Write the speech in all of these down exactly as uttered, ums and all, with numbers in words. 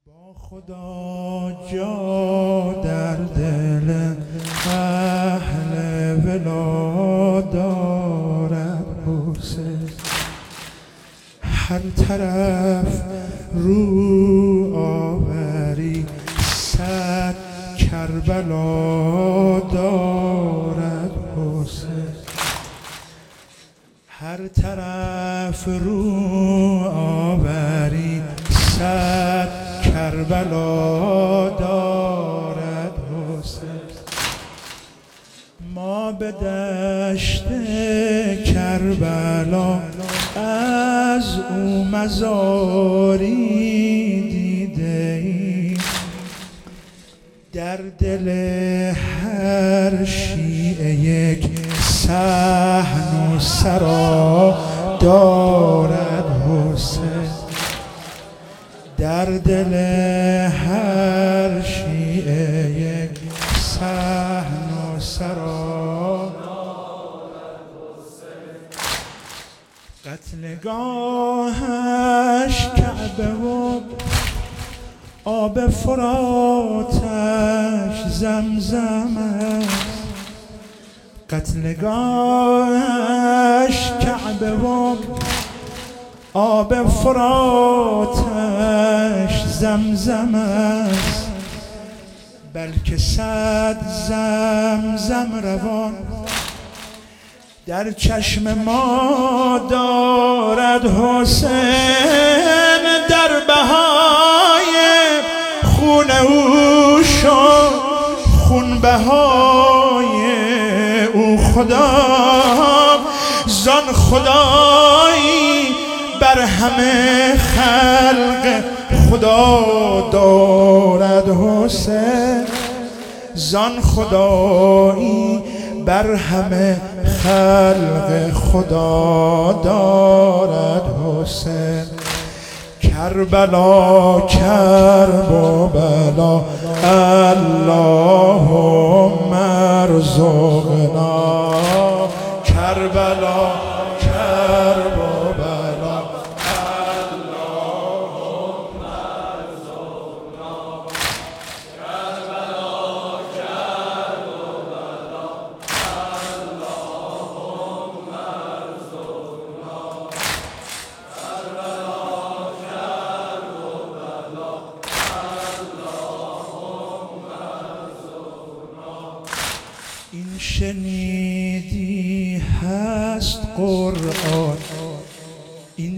با خدا جا در دل اهل ولا دارد حسین، هر طرف رو آوری صد کربلا دارد حسین، هر طرف رو آوری صد کربلا دارد حسین. ما به دشت کربلا از او مزاری دیده ایم، در دل هر شیعه یک صحن و سرا دارد حسین، در دل هر شیعه یک صحن و سرا دارد حسین. قتلگاهش کعبه و آب فراتش زمزم است، قتلگاهش کعبه و آب فراتش زمزم است، بلکه صد زمزم روان در چشم ما دارد حسین، در بهای خون او شد خون بهای او خدا، زان خدایی بر همه خلق خدا دارد حسین، زان خدایی بر همه خلق خدا دارد حسین. کربلا کربلا اللهم ارزقنا، کربلا کربلا اللهم ارزقنا، کربلا کربلا اللهم ارزقنا، کربلا کربلا اللهم ارزقنا. این شنیدی هست قرآن، این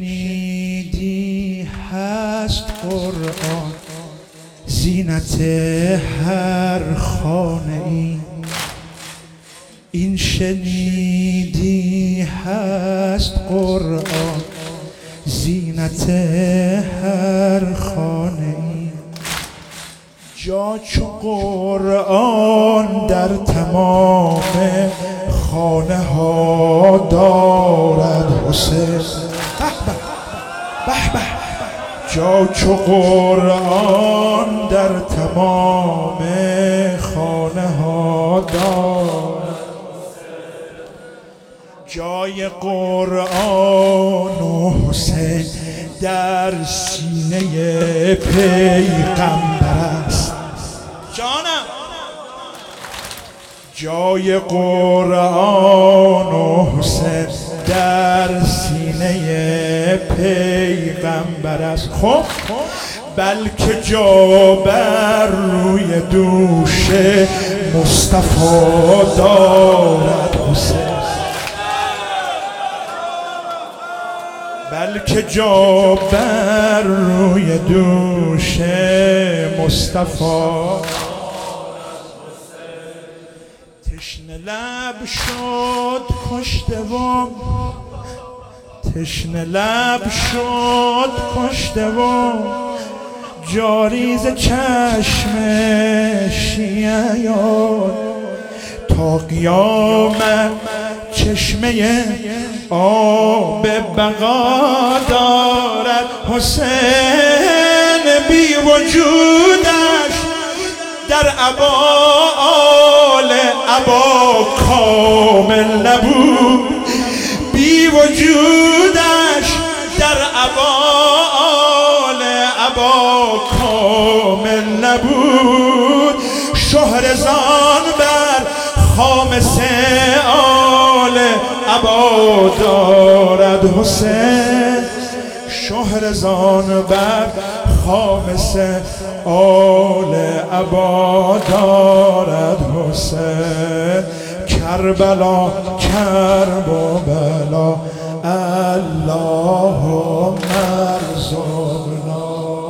شنیدی هست قرآن، زینت هر خانه ای، این شنیدی هست قرآن، زینت هر خانه ای. جا چو قرآن در تمام خانه ها دارد حسین، به به، جا چو قرآن در تمام خانه ها دارد حسین، جای قرآن و حسین در سینه پیغمبر است. جانم جای قرآن و حسین در سینه پیغمبر است. خب بلکه جا بر روی دوش مصطفی دارد حسین، بلکه جا بر روی دوش مصطفی. تشنه لب شد کشته و تشنه لب شد کشته و جاری ز چشم شیعیان، تا قیامت چشمه آب بقا دارد حسین، بی وجودش در ابعال عبا کامل نبود، بی وجودش در ابعال عبا کامل نبود شهرزان بر خامس آل عبا دارد حسین شهرزان بر خامس آل عبا دارد حسین کربلا کربلا اللهم ارزقنا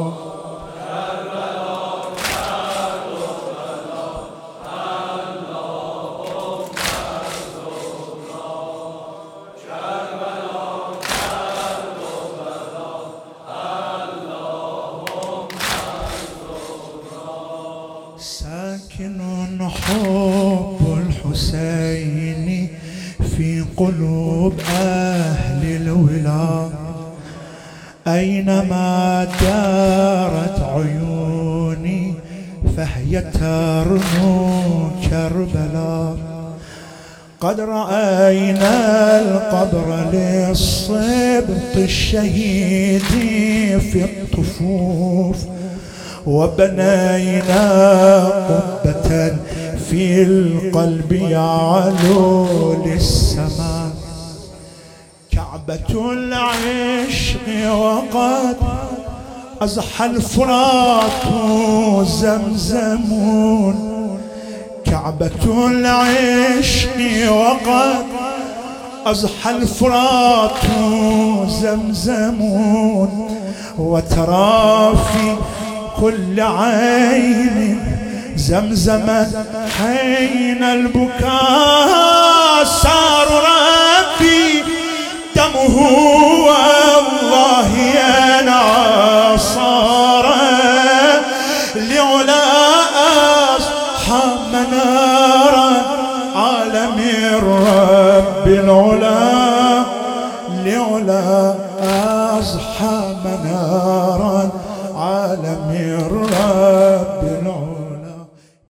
ساكن حب الحسين في قلوب أهل الولاء أينما دارت عيوني فهي ترنو كربلاء قد رأينا القبر للصبط الشهيد في الطفوف وبنينا قبة في القلب يعلو للسماء كعبة العشق وقد أزحى الفرات زمزمون كعبة العشق وقد أزحى الفرات زمزمون وترى في كل عين زمزما حين البكاء صار ربي دمه والله ينعى صار لعلا أصحى منارا عالم الرب العلا لعلا أصحى